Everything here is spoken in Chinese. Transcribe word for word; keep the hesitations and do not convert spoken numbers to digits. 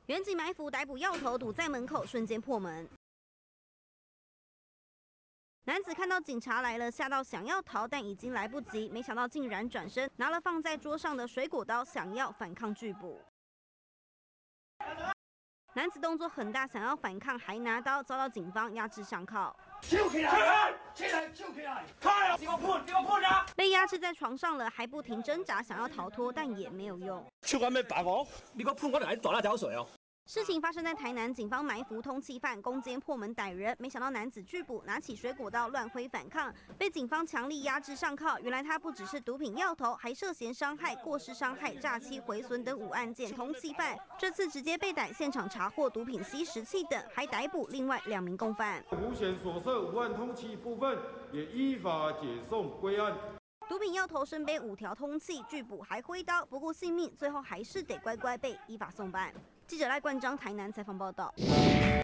远警埋伏逮捕药头，堵在门口，瞬间破门。男子看到警察来了，吓到想要逃，但已经来不及。没想到竟然转身拿了放在桌上的水果刀，想要反抗拒捕。男子动作很大，想要反抗，还拿刀，遭到警方压制上铐。 收起来！起来！收起来！开啊！你给我碰！你给我碰啊！ 被压制在床上了，还不停挣扎，想要逃脱，但也没有用。 手还没打我，你给我碰我就来大辣椒水哦！ 事情发生在台南，警方埋伏通缉犯，攻坚破门逮人。没想到男子拒捕，拿起水果刀乱挥反抗，被警方强力压制上铐。原来他不只是毒品药头，还涉嫌伤害、过失伤害、诈欺、毁损等五案件通缉犯。这次直接被逮，现场查获毒品吸食器等，还逮捕另外两名共犯。 五险所涉五案通缉部分也依法解送归案。 毒品药头身背五条通缉，拒捕还挥刀，不顾性命，最后还是得乖乖被依法送办。记者赖冠章台南采访报道。